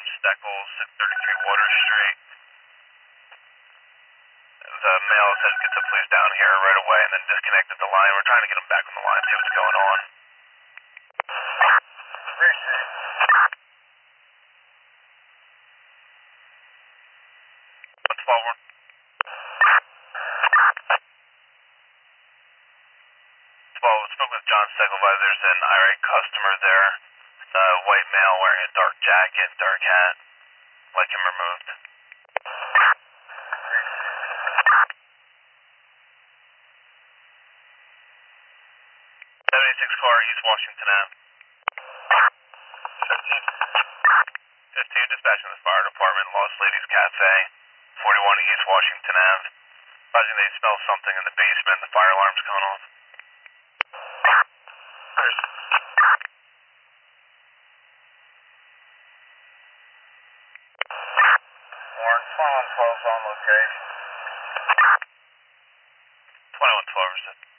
Steckles, 633 Water Street. The male says get the police down here right away and then disconnected the line. We're trying to get him back on the line, see what's going on. What's 12-1? 12, spoke with John Steckelweiser. There's an irate customer there. White male wearing a dark jacket, dark hat. Like him removed. 76 car, East Washington Ave. 15 dispatching the fire department, Lost Ladies Cafe, 41 East Washington Ave. Advising they smell something in the basement, the fire alarm's going off. Warren, 2112 on location. 2112,